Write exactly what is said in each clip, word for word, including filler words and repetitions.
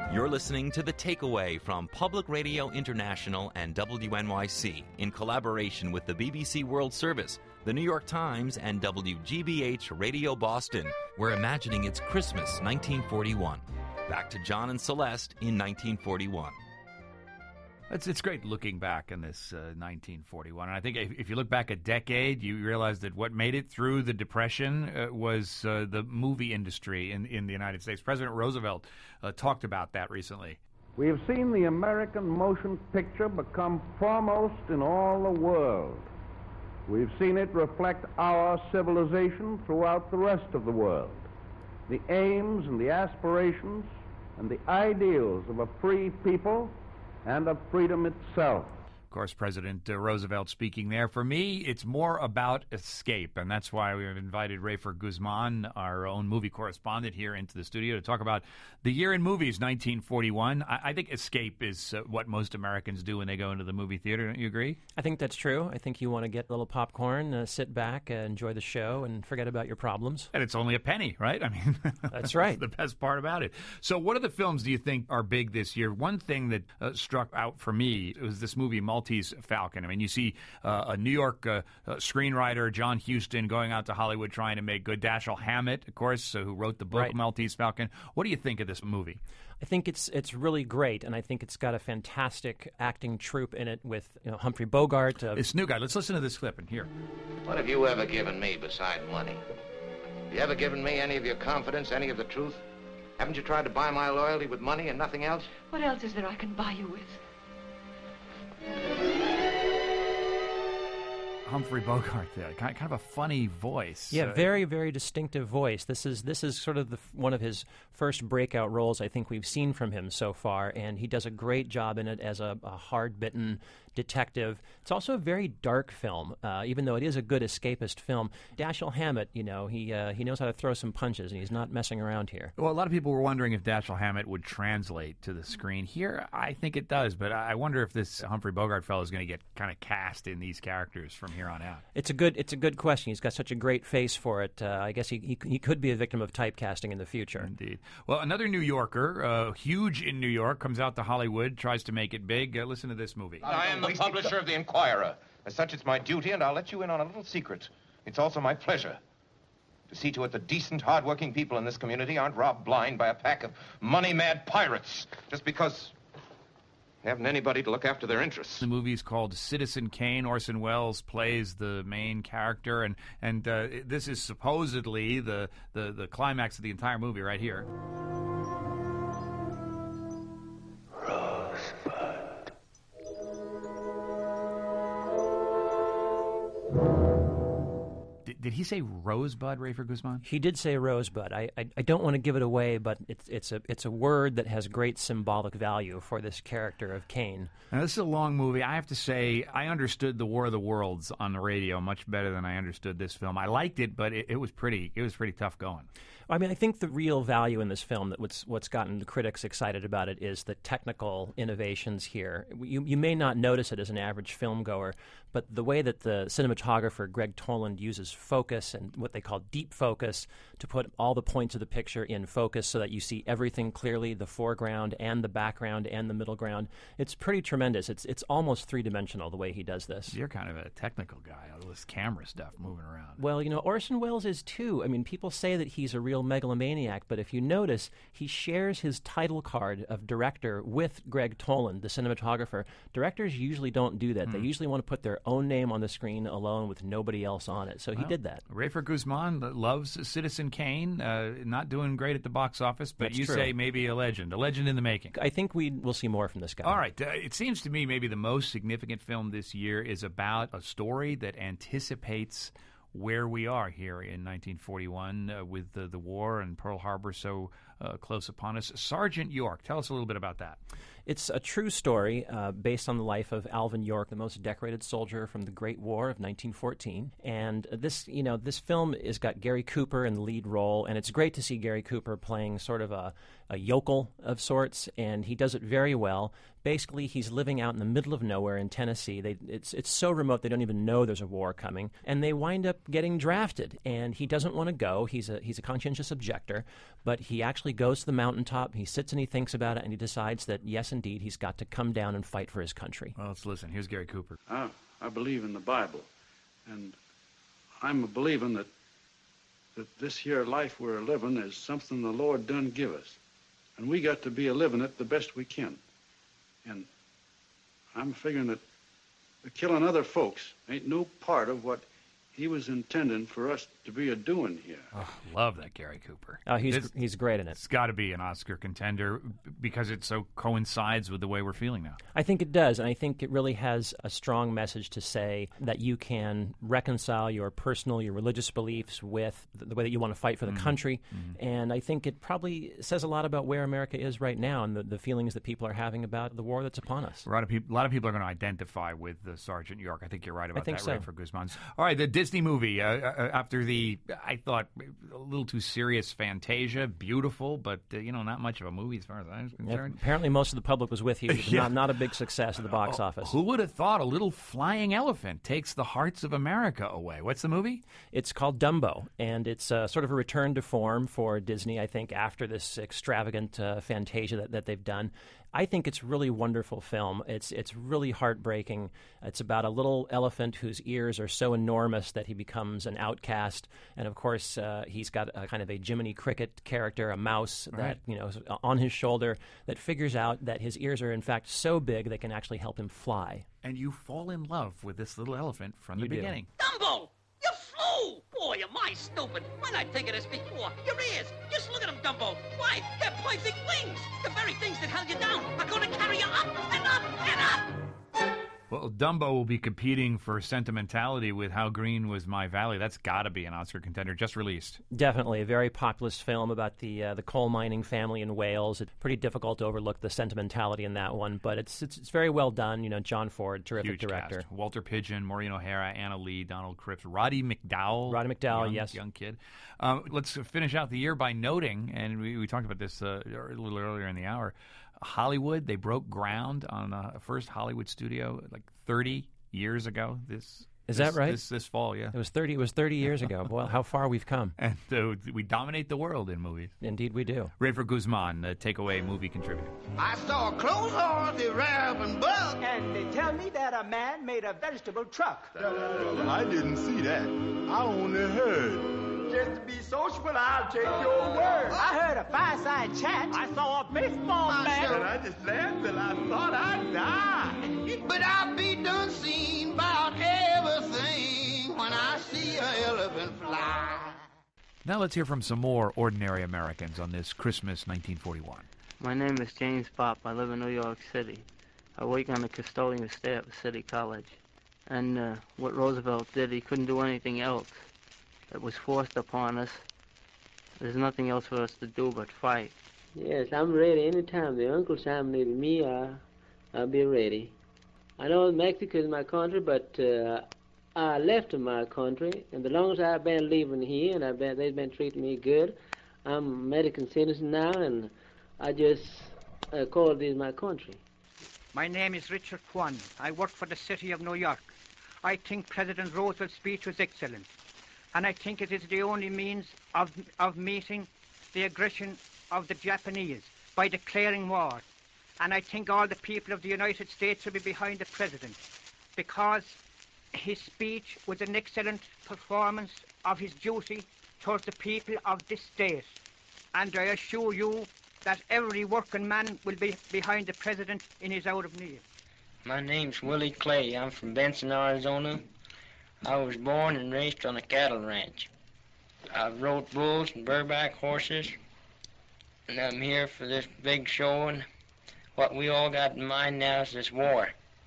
You're listening to The Takeaway from Public Radio International and W N Y C in collaboration with the B B C World Service, the New York Times, and W G B H Radio Boston. We're imagining it's Christmas nineteen forty-one. Back to John and Celeste in nineteen forty-one. It's it's great looking back in this uh, nineteen forty-one. And I think if, if you look back a decade, you realize that what made it through the Depression uh, was uh, the movie industry in, in the United States. President Roosevelt uh, talked about that recently. We have seen the American motion picture become foremost in all the world. We've seen it reflect our civilization throughout the rest of the world. The aims and the aspirations and the ideals of a free people and of freedom itself. Of course, President uh, Roosevelt speaking there. For me, it's more about escape, and that's why we've invited Rafer Guzman, our own movie correspondent, here into the studio to talk about the year in movies, nineteen forty-one. I, I think escape is uh, what most Americans do when they go into the movie theater. Don't you agree? I think that's true. I think you want to get a little popcorn, uh, sit back, uh, enjoy the show, and forget about your problems. And it's only a penny, right? I mean, that's right. That's the best part about it. So what other films do you think are big this year? One thing that uh, struck out for me was this movie, Maltese Falcon. I mean, you see uh, a New York uh, uh, screenwriter, John Huston, going out to Hollywood trying to make good. Dashiell Hammett, of course, uh, who wrote the book right. Maltese Falcon. What do you think of this movie? I think it's it's really great, and I think it's got a fantastic acting troupe in it with you know, Humphrey Bogart. Uh, this new guy. Let's listen to this clip and hear. What have you ever given me beside money? Have you ever given me any of your confidence, any of the truth? Haven't you tried to buy my loyalty with money and nothing else? What else is there I can buy you with? Humphrey Bogart there, kind of a funny voice. Yeah, uh, very, very distinctive voice. This is this is sort of the, one of his first breakout roles I think we've seen from him so far, and he does a great job in it as a, a hard-bitten detective. It's also a very dark film, uh, even though it is a good escapist film. Dashiell Hammett, you know, he uh, he knows how to throw some punches, and he's not messing around here. Well, a lot of people were wondering if Dashiell Hammett would translate to the screen. Here, I think it does, but I wonder if this Humphrey Bogart fellow is going to get kind of cast in these characters from here on out. It's a good it's a good question. He's got such a great face for it. Uh, I guess he, he he could be a victim of typecasting in the future. Indeed. Well, another New Yorker, uh, huge in New York, comes out to Hollywood, tries to make it big. Uh, listen to this movie. I am the publisher of the Inquirer. As such, it's my duty, and I'll let you in on a little secret. It's also my pleasure to see to it that decent, hard-working people in this community aren't robbed blind by a pack of money-mad pirates just because they haven't anybody to look after their interests. The movie's called Citizen Kane. Orson Welles plays the main character, and and uh, this is supposedly the, the, the climax of the entire movie right here. Rosebud. Did, did he say Rosebud, Rafer Guzman? He did say Rosebud. I, I I don't want to give it away, but it's it's a it's a word that has great symbolic value for this character of Kane. Now, this is a long movie. I have to say, I understood The War of the Worlds on the radio much better than I understood this film. I liked it, but it, it was pretty it was pretty tough going. I mean, I think the real value in this film, that what's what's gotten the critics excited about it, is the technical innovations here. You you may not notice it as an average film goer, but the way that the cinematographer Greg Toland uses focus and what they call deep focus to put all the points of the picture in focus so that you see everything clearly, the foreground and the background and the middle ground. It's pretty tremendous. It's it's almost three-dimensional the way he does this. You're kind of a technical guy, all this camera stuff moving around. Well, you know, Orson Welles is too. I mean, people say that he's a real megalomaniac, but if you notice, he shares his title card of director with Greg Toland, the cinematographer. Directors usually don't do that. Mm. They usually want to put their own name on the screen alone with nobody else on it. So well, he did that. Rafer Guzman loves Citizen Kane, uh, not doing great at the box office, but That's you true. say maybe a legend, a legend in the making. I think we will see more from this guy. All right. Uh, it seems to me maybe the most significant film this year is about a story that anticipates where we are here in nineteen forty-one uh, with the, the war and Pearl Harbor so uh, close upon us. Sergeant York, tell us a little bit about that. It's a true story uh, based on the life of Alvin York, the most decorated soldier from the Great War of nineteen fourteen. And this, you know, this film has got Gary Cooper in the lead role, and it's great to see Gary Cooper playing sort of a, a yokel of sorts, and he does it very well. Basically, he's living out in the middle of nowhere in Tennessee. They, it's it's so remote they don't even know there's a war coming, and they wind up getting drafted, and he doesn't want to go. He's a he's a conscientious objector, but he actually goes to the mountaintop. He sits and he thinks about it, and he decides that yes, indeed, he's got to come down and fight for his country. Well, let's listen. Here's Gary Cooper. I, I believe in the Bible, and I'm a believing that that this here life we're living is something the Lord done give us, and we got to be a living it the best we can. And I'm figuring that killing other folks ain't no part of what he was intending for us to be a doing here. Oh, love that Gary Cooper. Oh, he's This- he's great in it. It's got to be an Oscar contender because it so coincides with the way we're feeling now. I think it does, and I think it really has a strong message to say that you can reconcile your personal, your religious beliefs with the, the way that you want to fight for the Mm-hmm. country. Mm-hmm. And I think it probably says a lot about where America is right now and the, the feelings that people are having about the war that's upon us. A lot of people, a lot of people are going to identify with uh, Sergeant York. I think you're right about think that, so. right, for Guzman. All right, the Disney movie. Uh, uh, after the, I thought, a little too serious Fantasia, beautiful, but, uh, you know, not much of a movie as far as I was Yeah, concerned. apparently most of the public was with you. It was Yeah. not, not a big success at the box Oh, office. Who would have thought a little flying elephant takes the hearts of America away? What's the movie? It's called Dumbo, and it's uh, sort of a return to form for Disney, I think, after this extravagant uh, Fantasia that, that they've done. I think it's a really wonderful film. It's it's really heartbreaking. It's about a little elephant whose ears are so enormous that he becomes an outcast, and of course uh, he's got a kind of a Jiminy Cricket character, a mouse Right. that you know is on his shoulder that figures out that his ears are in fact so big they can actually help him fly. And you fall in love with this little elephant from You the do. beginning. Dumbo! You flew! Boy, am I stupid. Why not think of this before? Your ears! Just look at them, Dumbo! Why, they're perfect wings! The very things that held you down are going to carry you up and up and up! Well, Dumbo will be competing for sentimentality with How Green Was My Valley. That's got to be an Oscar contender, just released. Definitely a very populous film about the uh, the coal mining family in Wales. It's pretty difficult to overlook the sentimentality in that one, but it's it's, it's very well done. You know, John Ford, terrific Huge director. cast. Walter Pidgeon, Maureen O'Hara, Anna Lee, Donald Cripps, Roddy McDowell. Roddy McDowell, young, yes. Young kid. Um, let's finish out the year by noting, and we, we talked about this uh, a little earlier in the hour, Hollywood, they broke ground on a first Hollywood studio like thirty years ago. This Is this, that right? This, this fall, yeah. It was thirty. It was thirty years ago. Well, how far we've come. And uh, we dominate the world in movies. Indeed, we do. Rafer Guzman, the takeaway movie contributor. I saw clothes on the raven bug. And they tell me that a man made a vegetable truck. I didn't see that. I only heard. Just to be sociable, I'll take your word. I heard a fireside chat. I saw a baseball bat. And I just laughed till I thought I'd die. But I'll be done seen about everything when I see an elephant fly. Now let's hear from some more ordinary Americans on this Christmas nineteen forty-one. My name is James Bopp. I live in New York City. I work on the custodian staff at City College. And uh, what Roosevelt did, he couldn't do anything else. It was forced upon us. There's nothing else for us to do but fight. Yes, I'm ready anytime the uncles nominated me. Uh, I'll be ready. I know Mexico is my country, but uh, I left my country, and the longest I've been living here, and I've been, they've been treating me good. I'm an American citizen now, and I just uh, call this my country. My name is Richard Kwan. I work for the city of New York. I think President Roosevelt's speech was excellent. And I think it is the only means of, of meeting the aggression of the Japanese by declaring war. And I think all the people of the United States should be behind the president because his speech was an excellent performance of his duty towards the people of this state. And I assure you that every working man will be behind the president in his hour of need. My name's Willie Clay. I'm from Benson, Arizona. I was born and raised on a cattle ranch. I've rode bulls and bareback horses, and I'm here for this big show, and what we all got in mind now is this war.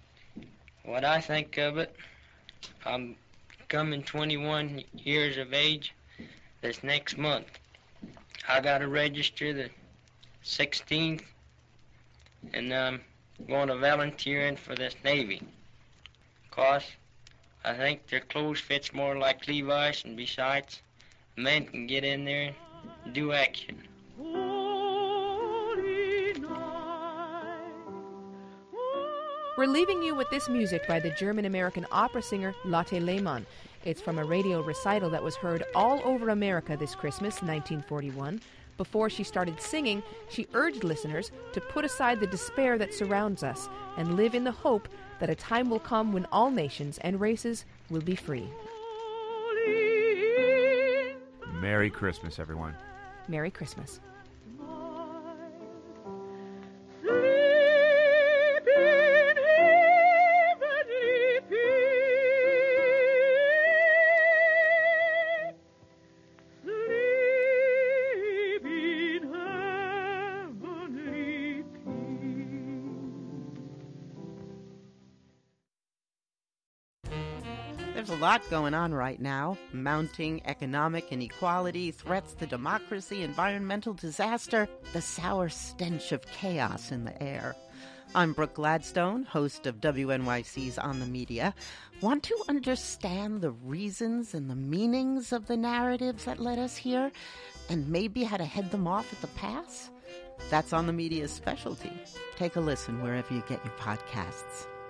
What I think of it, I'm coming twenty-one years of age this next month. I got to register the sixteenth, and I'm going to volunteer in for this Navy. Cause I think their clothes fits more like Levi's, and besides, men can get in there and do action. We're leaving you with this music by the German-American opera singer Lotte Lehmann. It's from a radio recital that was heard all over America this Christmas, nineteen forty-one. Before she started singing, she urged listeners to put aside the despair that surrounds us and live in the hope that a time will come when all nations and races will be free. Merry Christmas, everyone. Merry Christmas. There's a lot going on right now. Mounting economic inequality, threats to democracy, environmental disaster, the sour stench of chaos in the air. I'm Brooke Gladstone, host of W N Y C's On the Media. Want to understand the reasons and the meanings of the narratives that led us here, and maybe how to head them off at the pass? That's On the Media's specialty. Take a listen wherever you get your podcasts.